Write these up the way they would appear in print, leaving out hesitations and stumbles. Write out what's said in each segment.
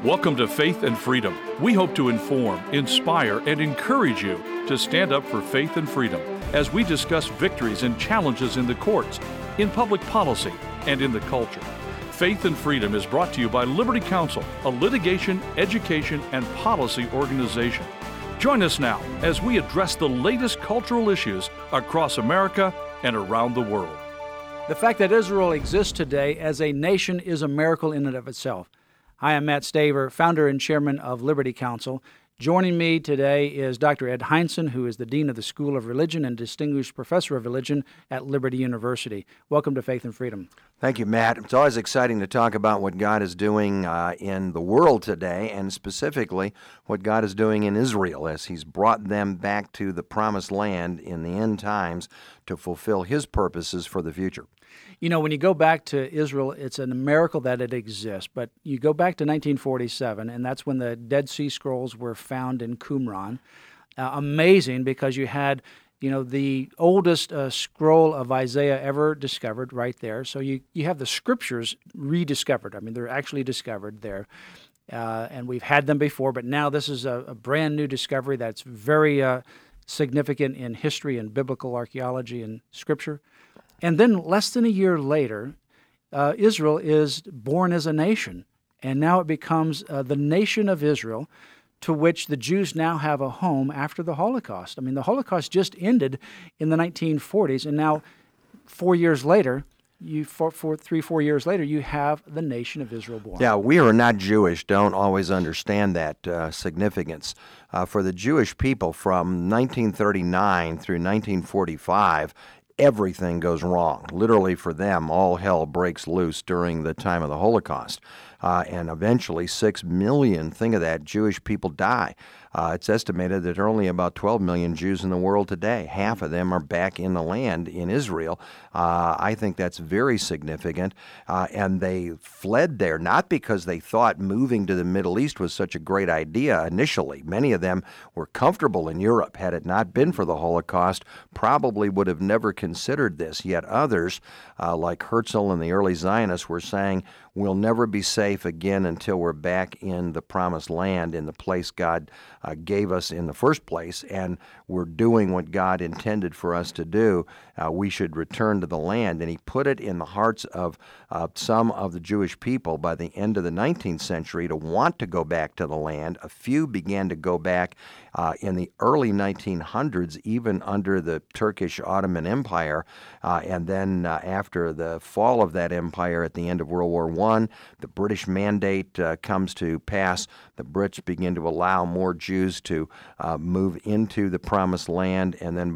Welcome to Faith and Freedom. We hope to inform, inspire, and encourage you to stand up for faith and freedom as we discuss victories and challenges in the courts, in public policy, and in the culture. Faith and Freedom is brought to you by Liberty Counsel, a litigation, education, and policy organization. Join us now as we address the latest cultural issues across America and around the world. The fact that Israel exists today as a nation is a miracle in and of itself. I am Matt Staver, founder and chairman of Liberty Counsel. Joining me today is Dr. Ed Hindson, who is the Dean of the School of Religion and Distinguished Professor of Religion at Liberty University. Welcome to Faith and Freedom. Thank you, Matt. It's always exciting to talk about what God is doing in the world today, and specifically what God is doing in Israel as He's brought them back to the promised land in the end times to fulfill His purposes for the future. You know, when you go back to Israel, it's a miracle that it exists. But you go back to 1947, and that's when the Dead Sea Scrolls were found in Qumran. Amazing, because you had, the oldest scroll of Isaiah ever discovered right there. So you have the scriptures rediscovered. I mean, they're actually discovered there. And we've had them before, but now this is a brand new discovery that's very significant in history and biblical archaeology and scripture. And then less than a year later, Israel is born as a nation, and now it becomes the nation of Israel, to which the Jews now have a home after the Holocaust. I mean, the Holocaust just ended in the 1940s, and now 4 years later, 4 years later, you have the nation of Israel born. Yeah, we who are not Jewish don't always understand that significance. For the Jewish people from 1939 through 1945, everything goes wrong. Literally for them, all hell breaks loose during the time of the Holocaust. And eventually 6 million, think of that, Jewish people die. It's estimated that there are only about 12 million Jews in the world today. Half of them are back in the land in Israel. I think that's very significant. And they fled there, not because they thought moving to the Middle East was such a great idea initially. Many of them were comfortable in Europe. Had it not been for the Holocaust, probably would have never considered this. Yet others, like Herzl and the early Zionists, were saying, we'll never be safe again until we're back in the promised land, in the place God gave us in the first place, and we're doing what God intended for us to do. We should return to the land. And he put it in the hearts of some of the Jewish people by the end of the 19th century to want to go back to the land. A few began to go back in the early 1900s, even under the Turkish Ottoman Empire. And then after the fall of that empire at the end of World War I, the British Mandate comes to pass. The Brits begin to allow more Jews to move into the Promised Land, and then by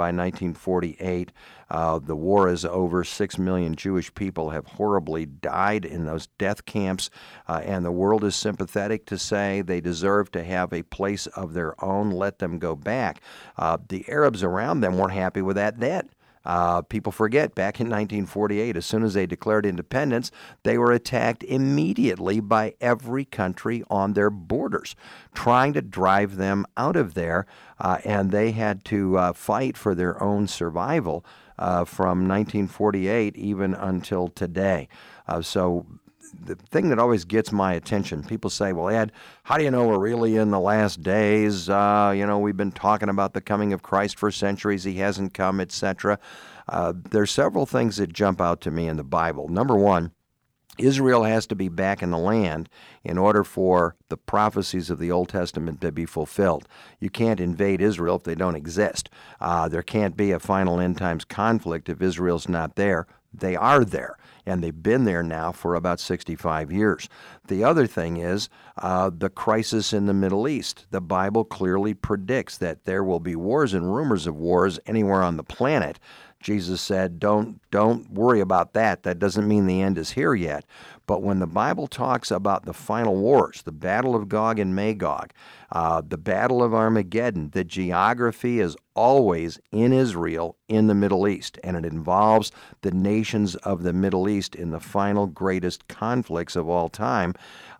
1948, the war is over. 6 million Jewish people have horribly died in those death camps, and the world is sympathetic to say they deserve to have a place of their own. Let them go back. The Arabs around them weren't happy with that then. People forget, back in 1948, as soon as they declared independence, they were attacked immediately by every country on their borders, trying to drive them out of there, and they had to fight for their own survival from 1948 even until today. So the thing that always gets my attention, people say, well, Ed, how do you know we're really in the last days? We've been talking about the coming of Christ for centuries. He hasn't come, etc. There's several things that jump out to me in the Bible. Number one, Israel has to be back in the land in order for the prophecies of the Old Testament to be fulfilled. You can't invade Israel if they don't exist. There can't be a final end times conflict if Israel's not there. They are there, and they've been there now for about 65 years. The other thing is the crisis in the Middle East. The Bible clearly predicts that there will be wars and rumors of wars anywhere on the planet. Jesus said, don't worry about that. That doesn't mean the end is here yet. But when the Bible talks about the final wars, the battle of Gog and Magog, the battle of Armageddon, the geography is always in Israel, in the Middle East, and it involves the nations of the Middle East in the final greatest conflicts of all time.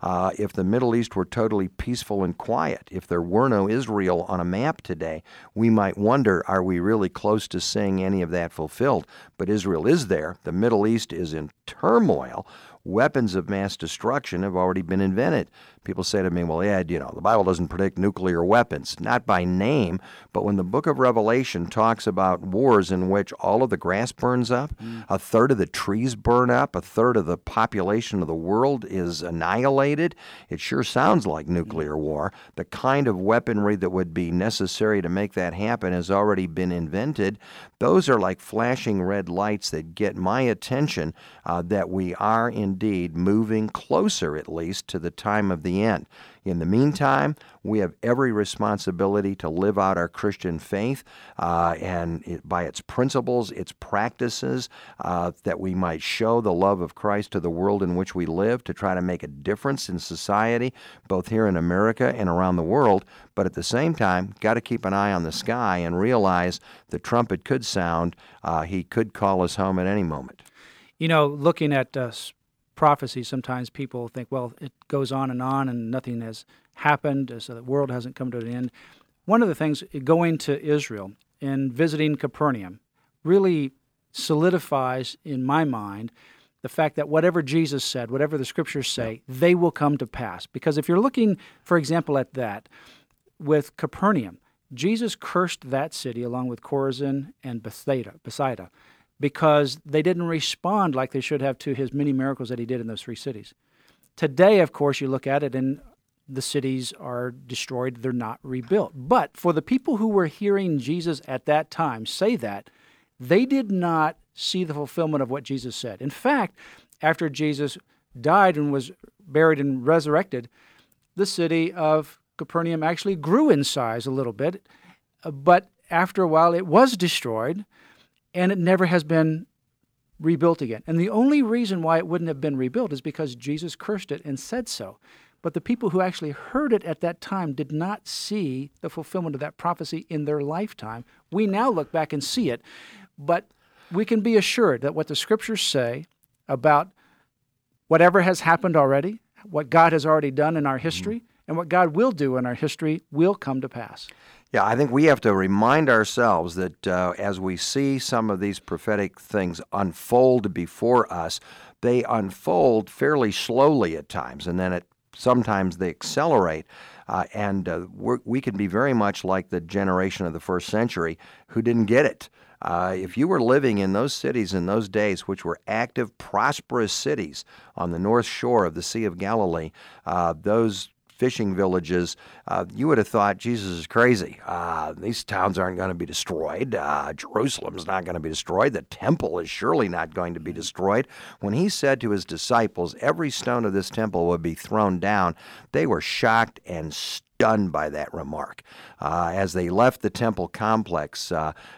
If the Middle East were totally peaceful and quiet, if there were no Israel on a map today, we might wonder, are we really close to seeing any of that fulfilled? But Israel is there. The Middle East is in turmoil. weapons of mass destruction have already been invented. People say to me, well, Ed, the Bible doesn't predict nuclear weapons. Not by name, but when the book of Revelation talks about wars in which all of the grass burns up, a third of the trees burn up, a third of the population of the world is annihilated, it sure sounds like nuclear war. The kind of weaponry that would be necessary to make that happen has already been invented. Those are like flashing red lights that get my attention that we are indeed moving closer, at least, to the time of the end. In the meantime, we have every responsibility to live out our Christian faith and by its principles, its practices, that we might show the love of Christ to the world in which we live, to try to make a difference in society, both here in America and around the world. But at the same time, got to keep an eye on the sky and realize the trumpet could sound. He could call us home at any moment. Looking at prophecy, sometimes people think, well, it goes on and nothing has happened, so the world hasn't come to an end. One of the things, going to Israel and visiting Capernaum really solidifies in my mind the fact that whatever Jesus said, whatever the Scriptures say, they will come to pass. Because if you're looking, for example, at that, with Capernaum, Jesus cursed that city along with Chorazin and Bethsaida, because they didn't respond like they should have to his many miracles that he did in those three cities. Today, of course, you look at it and the cities are destroyed. They're not rebuilt. But for the people who were hearing Jesus at that time say that, they did not see the fulfillment of what Jesus said. In fact, after Jesus died and was buried and resurrected, the city of Capernaum actually grew in size a little bit, but after a while it was destroyed, and it never has been rebuilt again. And the only reason why it wouldn't have been rebuilt is because Jesus cursed it and said so. But the people who actually heard it at that time did not see the fulfillment of that prophecy in their lifetime. We now look back and see it, but we can be assured that what the Scriptures say about whatever has happened already, what God has already done in our history, and what God will do in our history will come to pass. Yeah, I think we have to remind ourselves that as we see some of these prophetic things unfold before us, they unfold fairly slowly at times, and then sometimes they accelerate. We can be very much like the generation of the first century who didn't get it. If you were living in those cities in those days, which were active, prosperous cities on the north shore of the Sea of Galilee, those fishing villages, you would have thought Jesus is crazy. These towns aren't going to be destroyed. Jerusalem's not going to be destroyed. The temple is surely not going to be destroyed. When he said to his disciples, every stone of this temple would be thrown down, they were shocked and stunned by that remark. As they left the temple complex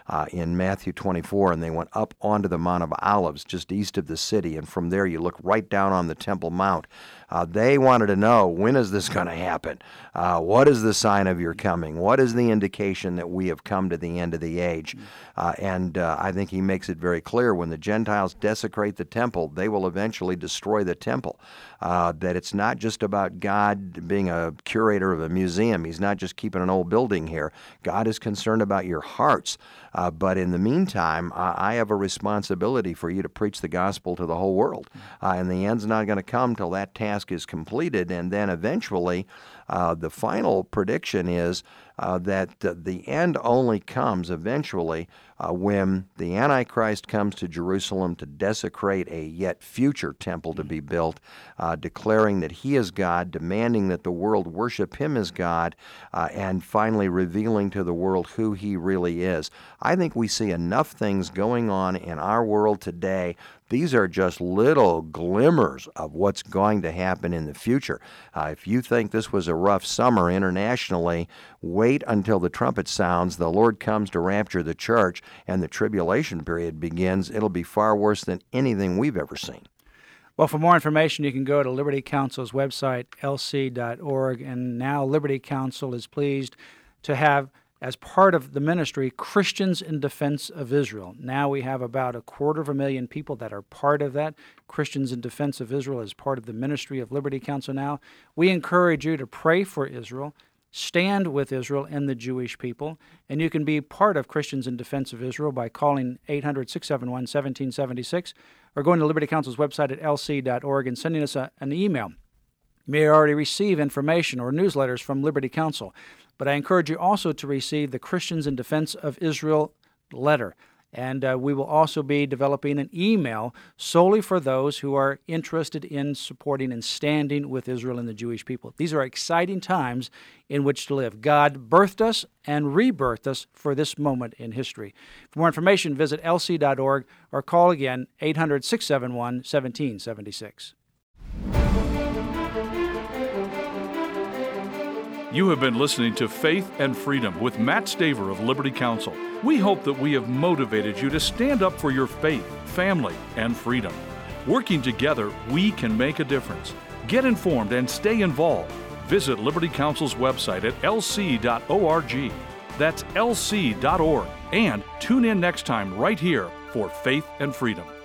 in Matthew 24, and they went up onto the Mount of Olives just east of the city, and from there you look right down on the Temple Mount. They wanted to know, when is this going to happen? What is the sign of your coming? What is the indication that we have come to the end of the age? And I think he makes it very clear, when the Gentiles desecrate the temple, they will eventually destroy the temple. That it's not just about God being a curator of a museum. He's not just keeping an old building here. God is concerned about your hearts. But in the meantime, I have a responsibility for you to preach the gospel to the whole world. And the end's not going to come till that task is completed. And then eventually, the final prediction is that the end only comes eventually when the Antichrist comes to Jerusalem to desecrate a yet future temple to be built, declaring that he is God, demanding that the world worship him as God, and finally revealing to the world who he really is. I think we see enough things going on in our world today. These are just little glimmers of what's going to happen in the future. If you think this was a rough summer internationally, wait until the trumpet sounds, the Lord comes to rapture the church, and the tribulation period begins. It'll be far worse than anything we've ever seen. Well, for more information, you can go to Liberty Counsel's website, lc.org, and now Liberty Counsel is pleased to have, as part of the ministry, Christians in Defense of Israel. Now we have about 250,000 people that are part of that. Christians in Defense of Israel is part of the ministry of Liberty Counsel now. We encourage you to pray for Israel, stand with Israel and the Jewish people, and you can be part of Christians in Defense of Israel by calling 800-671-1776 or going to Liberty Counsel's website at lc.org and sending us an email. You may already receive information or newsletters from Liberty Counsel, but I encourage you also to receive the Christians in Defense of Israel letter. And we will also be developing an email solely for those who are interested in supporting and standing with Israel and the Jewish people. These are exciting times in which to live. God birthed us and rebirthed us for this moment in history. For more information, visit lc.org or call again 800-671-1776. You have been listening to Faith and Freedom with Matt Staver of Liberty Counsel. We hope that we have motivated you to stand up for your faith, family, and freedom. Working together, we can make a difference. Get informed and stay involved. Visit Liberty Counsel's website at lc.org. That's lc.org. And tune in next time right here for Faith and Freedom.